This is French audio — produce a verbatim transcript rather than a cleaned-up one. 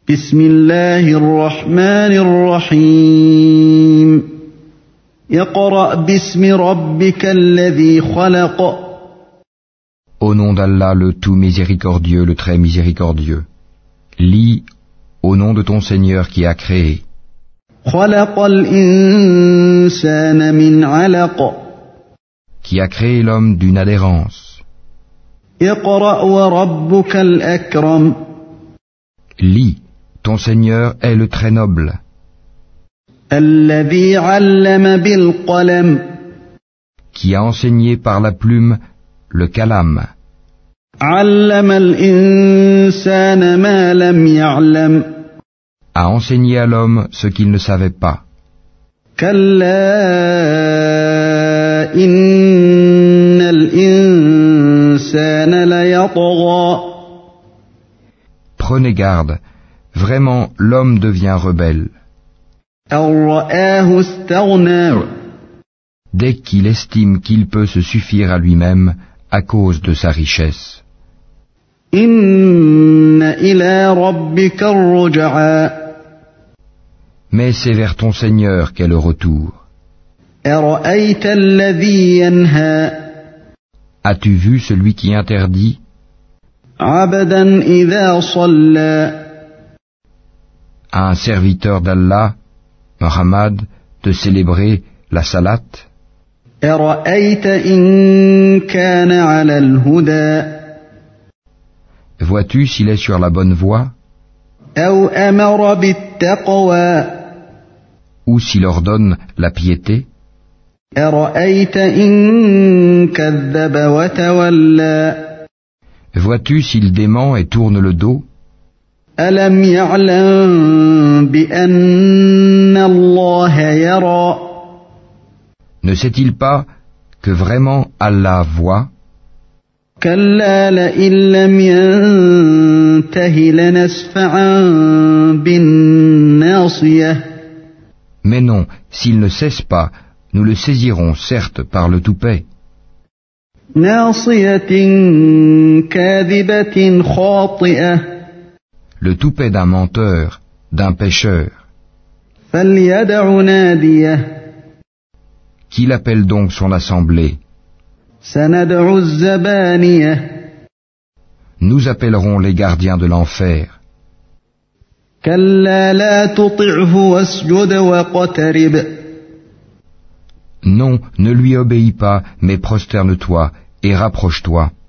بسم الله الرحمن الرحيم اقرأ باسم ربك الذي خلق. Au nom d'Allah, le tout miséricordieux, le très miséricordieux. Lis au nom de ton Seigneur qui a créé. خلق الإنسان من علق. Qui a créé l'homme d'une adhérence. اقرأ وربك الأكرم. Lis, ton Seigneur est le très noble. الذي علم بالقلم. Qui a enseigné par la plume le kalam. علم الإنسان ما لم يعلم. A enseigné à l'homme ce qu'il ne savait pas. كلا إن الإنسان ليطغى. Prenez garde, vraiment l'homme devient rebelle. أن رآه استغنى. Dès qu'il estime qu'il peut se suffire à lui-même à cause de sa richesse. إن إلى ربك الرجعى. Mais c'est vers ton Seigneur qu'est le retour. أرأيت الذي ينهى. As-tu vu celui qui interdit عبدا إذا صلى. à un serviteur d'Allah, Muhammad, de célébrer la salat? أرأيت إن كان على الهدى. Vois-tu s'il est sur la bonne voie? أو أمر بالتقوى. Ou s'il ordonne la piété? أرأيت إن كذب وتولى. Vois-tu s'il dément et tourne le dos? ألم يعلم بأن الله يرى. Ne sait-il pas que vraiment Allah voit? كلا لئن لم ينته لنسفعا بالناصية. Mais non, s'il ne cesse pas, nous le saisirons certes par le toupet. ناصية كاذبة خاطئة. Le toupet d'un menteur, d'un pécheur. فليدع ناديه. Qu'il appelle donc son assemblée. سندع الزبانية. Nous appellerons les gardiens de l'enfer. كلا لا تطعه واسجد واقترب. Non, ne lui obéis pas, mais prosterne-toi et rapproche-toi.